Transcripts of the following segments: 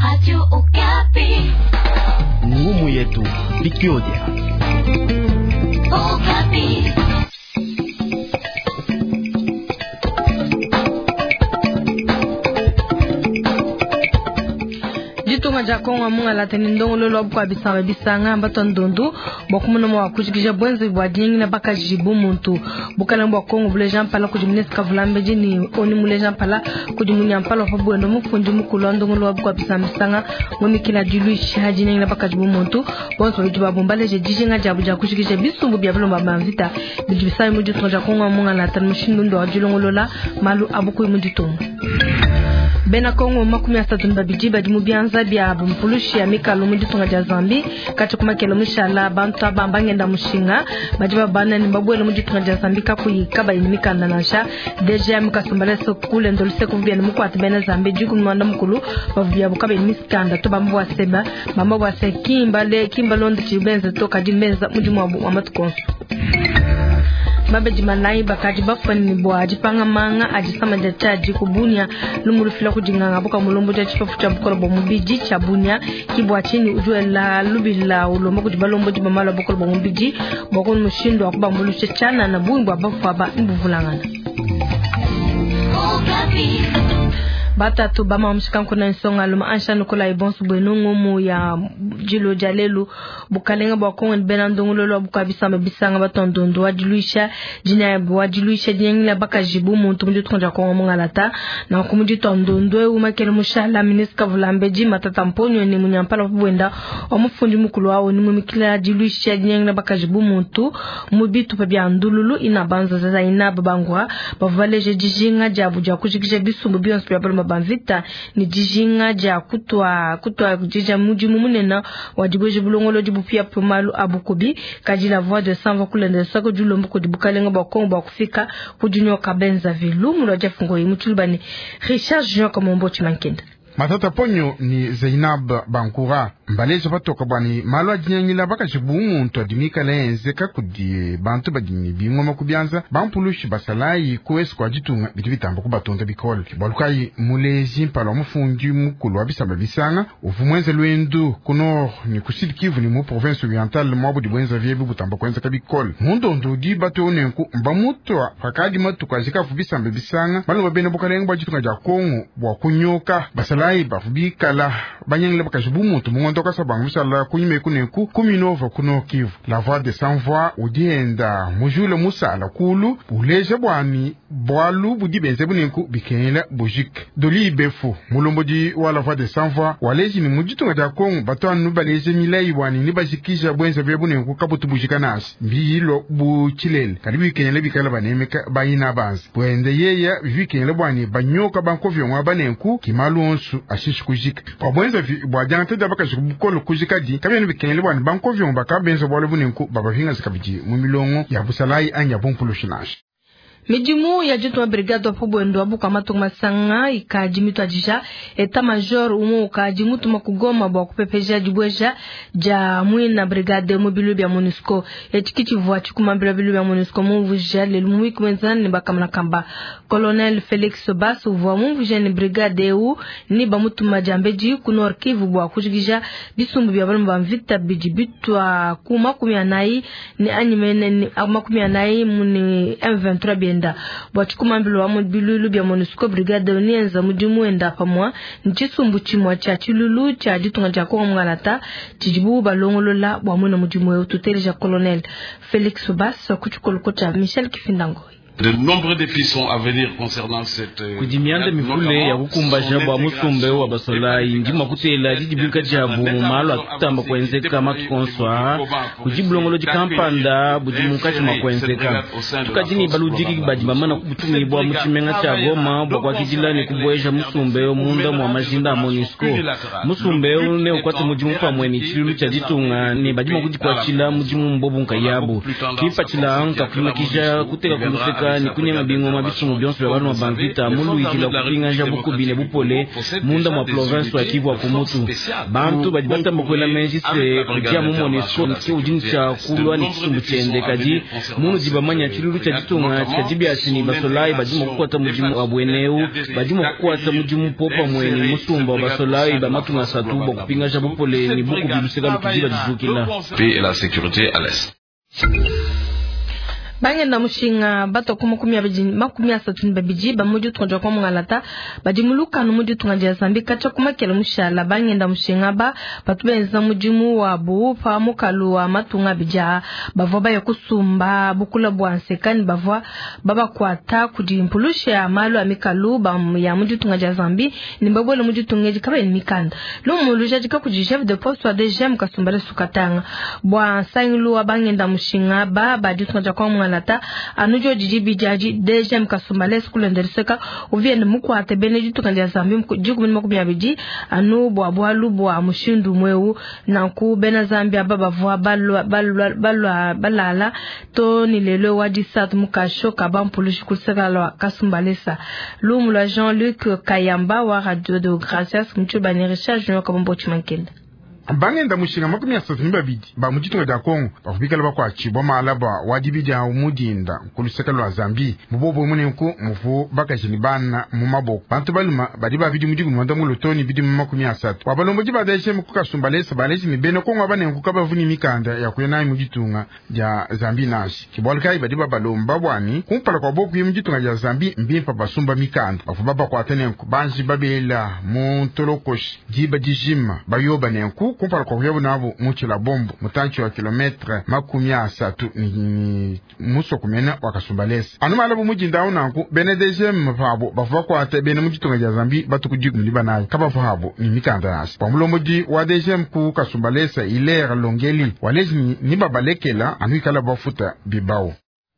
Radio Okapi. Ngumu yetu Victoria. Okapi. Jitunga jakonga munga lateni ndongolo lobu kwa bisanga mbatondondu bokumuna mwa kujikija bwenzi bwa dingi na baka jibu muntu bukala mwa kongo bule jampala kujimunesi kavulambe jini oni mule jampala kujimunya mpala fa bwendo mufunji mukulu ndongolo lobu kwa bisanga woni kila diluishi hajini na baka jibu muntu bonso bijuba bombale je dijinga jabu ja kujikija bisumbu bya bulomba manvita bijibisai mujitunga jakonga munga lateni mushindu ndo ajulongolola malu abuku mujitunga Bena Kongo makumi asatu mbabijiba dimubianza bya bumpulushi ya mikalo mujitunga ja Zambi kati kumakelo mushala bantu abambangenda mushinga bajiba bana ni mbabwele mujitunga ja Zambi kakuyikaba inimikanda nasha deja mukasumbale sokule ndolise kuvya mukwati bena Zambi juku mwanda mukulu bavya bukaba inimikanda to bambo waseba mambo wase kimba londo chibenze toka dimbenza mujimu wa matukonso Mabeji malai bakaji bafani bwa ajipanga manga ajisama jachaji kubunia lumurufila kujinganga buka mulombo ja chipafu cha bukolo bo mubiji cha bunia kibwa chini ujue la lubila ulombo kujibalombo jibamala bukolo bo mubiji bokon mushindo wakuba mulushe chana na buimbo abafu aba mbuvulangana Batatu bama mshikanko na nsonga luma ansha nukola ibonsu bwenungu mu ya jilo jalelu bukalenga bwa kongo bena ndongolo bukabisa mabisanga batondondo wajiluisha jina wajiluisha jengila baka jibu muntu mudi tukonja kongo mungalata na kumudi tondondo umakele mushala minister vulambeji matata mponyo ni munyampala bwenda omufundi mukulu wawo ni mumikila jiluisha jengila baka jibu muntu mubitu pabya ndululu inabanza za ina babangwa bavaleje jijinga jabu ja kujikije bisumbu biyonsu bya banvita ni dijinga ja kutwa kujija muji mumunena wajibweje bulongolo dibupia pomalu abukubi kaji la voix de sanva kulende sako julombo ko dibukalenga bakongo bakufika kujunyo kabenza vilumu lo jafungo yimutulbani Richard Jean Komombo Chimankenda Matata ponyo ni Zainab Bankura mbalezo batoka bwani malwa jinyangila baka chibumu nto adimika lenze kakudi bantu badini bingoma kubianza bampulushi basalai kuwesu kwa jitunga bitivitamba kubatonda bikole balukai mulezi mpala mufungi mukulu wabisamba bisanga ufumwenze lwendu kuno ni kusidi Kivu ni mu province orientale mwabu dibwenza vyebi butamba kwenza kabikole mundondo di bato onenku mbamutwa fakadi matuka zikafu bisamba bisanga balu babene bukalenga bajitunga ja Kongo bwa kunyoka basalai bafubikala banyangila baka chibumu nto toka sabangu misala kunyime kuneku kuminova kuno Kivu la voix de sans voix udienda mujule musala kulu uleje bwani bwalu budi benze bunenku bikela bojik doli befu mulombodi wala voix de sans voix waleji ni mujitunga ja Kongo batanu baleje milai bwani ni bajikisha bwenza bya bunenku kabutu bujikanas mbilo buchilele kalibi kenyele bikala banemeka bayina banzi bwende yeya bikele bwani banyoka bankovyo mwa banenku kimalonsu ashishikujika bwenza bwajanta da baka bukolo kujikadi kabeni bikele bwani bankovyo mbaka benzo bwale bunenku babahinga zikabiji mu milongo ya busalai anya bompulushinash Mijimu ya jitu wa brigade wa pobwendo wabuka matungu masanga ikajimitu ajisha eta major umu ukajimutu makugoma bwa kupepeja jibweja ja mwina brigade mobilu bya MONUSCO etikichi vwa chikumambila bilu bya MONUSCO muvujia lelumui kumenzana ni baka mnakamba Colonel Felix Basu vwa muvujia ni brigade u ni bamutu majambeji kunor Kivu bwa kujigija bisumbu bya balumba mvita bijibitwa kumakumianai ni animene ni makumianai muni M23 benda bwachikumambilo wa mobilulu bya MONUSCO brigade unienza mujimu enda pamwa nchisumbu chimwa cha chilulu cha jitunga ja Kongo mngalata chijibu balongolola bwa muna mujimu we ututeleja Colonel Felix Bass kuchukolokota Michel Kifindango. De nombreux défis sont à venir concernant cette kujimianda mifule ya kukumba jabu wa musumbe wa basolai njima kutela jijibika jabu malo atutamba kwenzeka matukonswa kujibulongolo jikampanda bujimukachi makwenzeka tukajini baludiki bajimamana kubutumi bwa muchimenga cha Goma bwa kwa kijilani kubweja musumbe munda mwa majinda MONUSCO musumbe ne ukwati mujimu pamweni chilulu cha jitunga ni bajima kujikwachila mujimu mbobu nkayabu kifa chila anka kumakisha kuteka kumuseka kutoka ni kunyama bingo mabisumu byonso ya banu mabangita mulu ikila kupinga jabuku bine bupole munda mwa province wa Kivu wa Kumutu bantu badibata mkwela menjise kutia mu Monisco nti ujini cha kulwa ni kisumbu chende kaji munu jibamanya chilulu cha jitunga chikajibi asini basolai bajimo kukwata mujimu wabweneu bajimo kukwata mujimu popa mweni musumba wa basolai bamatu masatu ba kupinga jabupole ni buku biluseka lukijiba jizukila et la sécurité à l'est. Bangenda mushinga bato kumukumi abijini makumi asatu babiji bamuju tunja kwa mungalata bajimuluka numuju tunja Zambi kacha kumakela mushala bangenda mushinga batubenza mujimu wabu pa mukaluwa matunga bija bavoba yakusumba bukula bwansekani bavwa baba kwata kujimpulushya malo amikalu ya muju tunja Zambi nimbabole muju tungeji kaba mikanda lumuluja jika kujishef de poste wa dejem kasumbale sukatanga bwa sainglu bangenda mushinga baju tunja kwa lata anujo jijibi jaji dejem kasumale skule nderiseka uviende mukwate beneji tukandia Zambi jikumi makumi abiji anu bwa lubwa mushindu mweu na ku bena Zambia baba vwa balala to ni lelo wadi sat mukashoka bampulushi kuseka kasumbalesa lumu la Jean-Luc Kayamba wa Radio de Gracias mchuba ni recherche nyoka bombo chimankenda bangenda mushinga makumi asatu babidi ba mujitunga ja Kongo bakubikala bakwa chibwa malaba wadibija umudinda kuluseka lwa Zambi mubobo munenku mufu bakashini bana mu maboko bantu baluma badi babidi mujigu mwanda mulotoni bidi makumi asatu wabalomboji badeshe mukukasumbalesa balesi mibeno Kongo abanenku kabavuni mikanda ya kuyana mujitunga ja Zambi nashi kibolkai badi babalomba bwani kumpala kwa boku mujitunga ja Zambi mbimpa basumba mikanda bafubaba kwa tenenku banji babela muntolokoshi jiba dijima bayoba nenku kumpala kwa huyebu nabo muchila bombo mutanchi wa kilometre makumi asatu ni muso kumena wakasumbalesa anu malabu mujindao nanku bene dejem fabo bafuwa kwa ate bene mujitunga ja Zambi batu kujigu mliba nayo kaba fabo ni mikanda nasi pamulomoji wa dejem ku kasumbalesa ilera longeli walezi ni babalekela anu ikala bafuta bibao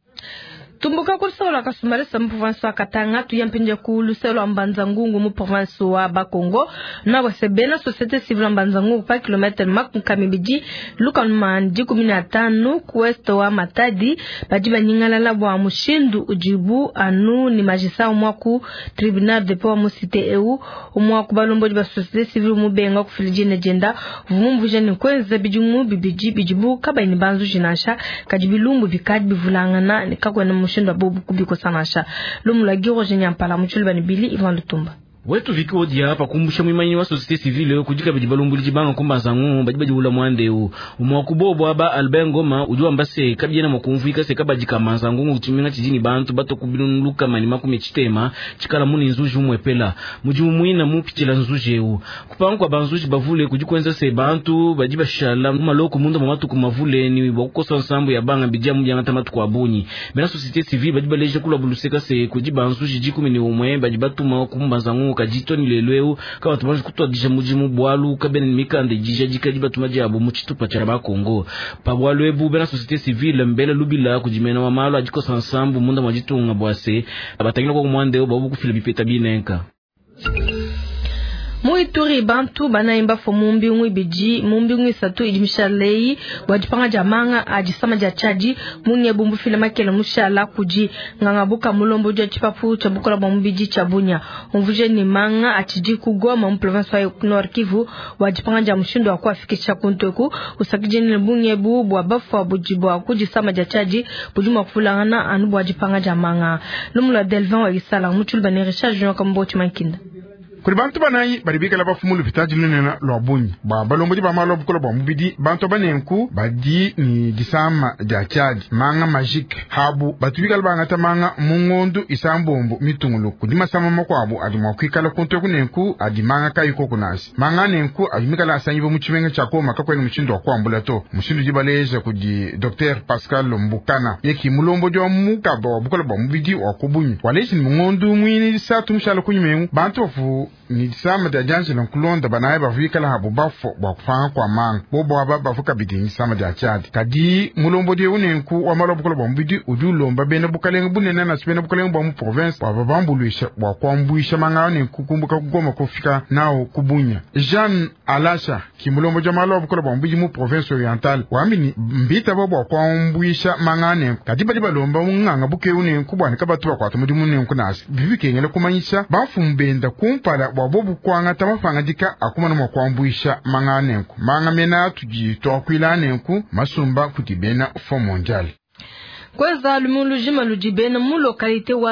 tumbuka kusola kasumaresa mu province wa Katanga tuyampenje ku luselo ambanza ngungu mu province wa Bakongo na wasebena societe civile ambanza ngungu pa kilometre makumkamibiji lukan mandi 15 kuwest wa Matadi bajiba nyingala la bwa mushindu ujibu anu ni magistrat umwaku tribunal de paix mu cité EU umwaku balomboji ba societe civile mu benga ku filijine jenda vumumvuje ni kwenza bijumu bijibu kabaini banzu jinasha kajibilumbu bikadi bivulangana ni kakwe mushinda bobu kubiko sanasha lumula giro jenyampala muchulibani bili Ivan Lutumba wetu vikodia hapa kumbusha mwimanyi wa societe civile kujika bijibalumbuli jibanga kumbanza ngu bajibaji ula mwandeu umwakubobo aba albengoma ujua mbase kabijena mwakumvika se kabajika manza ngu kutimina chijini bantu bato kubilunuluka mani makume chitema chikala muni nzuji umwepela mujimu muina mupichila nzuji eu kupangu kwa banzuji bavule kujikwenza se bantu bajiba shala maloko munda mamatu kumavule ni wakukosa nsambu ya banga bijia mbya tamatu kwa bunyi mena societe civile bajiba leje kula buluseka se kujiba nzuji jikumi ni umwe bajibatu kumbanza ngu kajitoni lelweu kama tumaji kutwa dija mujimu bwalu kabene mikande jija jikajiba tumaji abo muchitupa charaba Kongo pa bwalu ebu bena societe civile mbele lubila kujimena wa malo ajiko sansambu munda mwajitunga bwase abatangina kwa kumwande babu kufila bipeta binenka Muituri bantu banaimba fo mumbi ngwi satu idimishalei wajipanga jamanga ajisama jachaji munye bumbu file makela mushala kuji ngangabuka mulombo jwa chipapu chabukola bombiji chabunya umvuje ni manga achiji kugoma mu province wa Nord Kivu wajipanga jamushindo akwa fikisha kuntoku usakijeni bunye bubwa bafa bujibwa kujisama jachaji bujuma kufulangana anu wajipanga jamanga lumula Delvin wa Isala muchulbani recharge nyoka mbochi mankinda kuri bantu banayi baribika la bafumulu vitaji nena lo bunyi balomboji ba malo bukola ba mubidi bantu banenku badi ni disama ja Chad manga magique habu batubika la bangata manga mungondu isambombo mitungulu kudima sama makwabo adima kwikala konto kunenku adimanga kayiko kunasi manga nenku adimika la sanyibo muchimenga chakoma kakwene muchindo wa kwambulato mushindu jibaleje kudi Dr Pascal Mbukana yeki mulomboji wa mukaba wa bukola ba mubidi wa kubunyi waleshi mungondu mwini satu mshala kunyimengu bantu fu ni sama da jansi lan kulon da bana ba fi kala habu ba fo ba fa kwa man bo ba fuka bidin sama da chad kadi mulombo de unen ku wa malo bukolo bombi di uju lomba bena bukalen bunne na spena bukalen bombu province ba bambulisha wa kwambuisha manga ne kukumbuka kugoma kufika nao kubunya Jean Alasha ki mulombo jamalo bukolo bombi mu province orientale wa mini mbita bo kwambuisha manga ne kadi ba lomba nganga buke unen kubwa ne kabatu kwa to mudimu ne kunas bibike ngele kumanyisha ba fumbenda kumpala bobu kwanga tamafanga dika akuma no kwambuisha manga nenku manga mena tuji to kwila nenku masumba kutibena fo mondial kweza lumulujima lujibena mu lokalite wa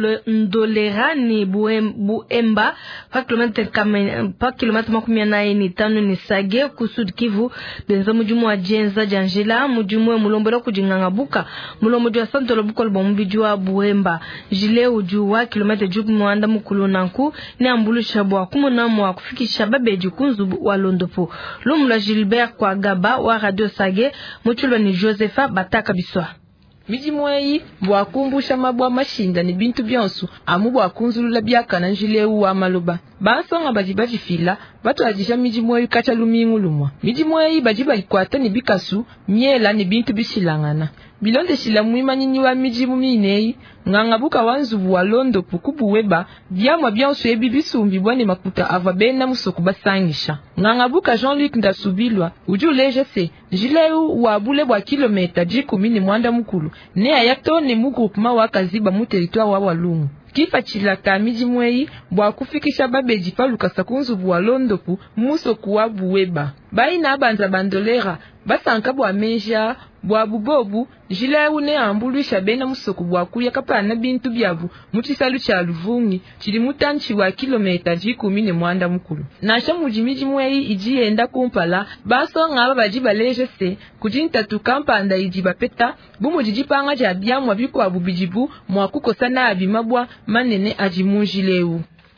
Ndolerani Buemba pa kilometre makumi naye ni tano ni Sage kusud Kivu benza mujumu wa Jenza Janjela mujumu wa mulombora kujinganga buka mulombo jwa santo lobuko lbombi jwa Buemba jile ujuwa kilometre juku mwanda mukulu nanku ni ambulusha bwa kumunamo wa kufikisha babe jukunzu wa Londopo lumula Gilbert kwa Gaba wa Radio Sage muchulwa ni Josepha Bataka Biswa miji mwei bwakumbusha mabwa mashinda ni bintu byonsu amu bwakunzulula byakana njileu wa maloba basonga bajibaji fila batu ajisha miji mwei kacha lumingu lumwa miji mwei bajiba ikwata ni bikasu miela ni bintu bishilangana bilonde shila mwima nini wa miji muminei ngangabuka wanzubu wa Londopo kubuweba byamwa byonsu ebi bisumbi bwane makuta ava bena musoku basangisha ngangabuka Jean-Luc Ndasubilwa uju leje se jileu wa bule bwa kilometa 10 mwanda mukulu ne ayato ne mu groupement wa Kaziba mu territoire wa Walungu kifa chilaka miji mwei bwa kufikisha babeji paluka sakunzu wa Londopo musoku wa buweba baina abanza bandolera basanka bwa meja bwa bubobu jileu ne ambuluisha bena musoku bwa kuya kapana bintu byabu muchisalu cha Luvungi chili mutanchi wa kilometa 10 mwanda mukulu nasha mujimiji mwei ijienda kumpala basonga aba bajiba leje se kujinta tukampanda ijiba peta bumujijipanga ja byamwa bikwa bubijibu mwakukosana abimabwa manene ajimujileu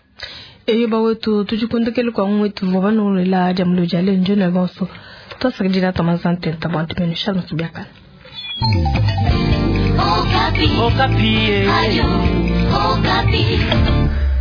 eyo bawetu tujikundekele kwa mwetu vovano la jamlo jale njona bonso tosakijina tamazante tabantu menishal nsubiakana Okapi. Okapi. Ayo, Okapi.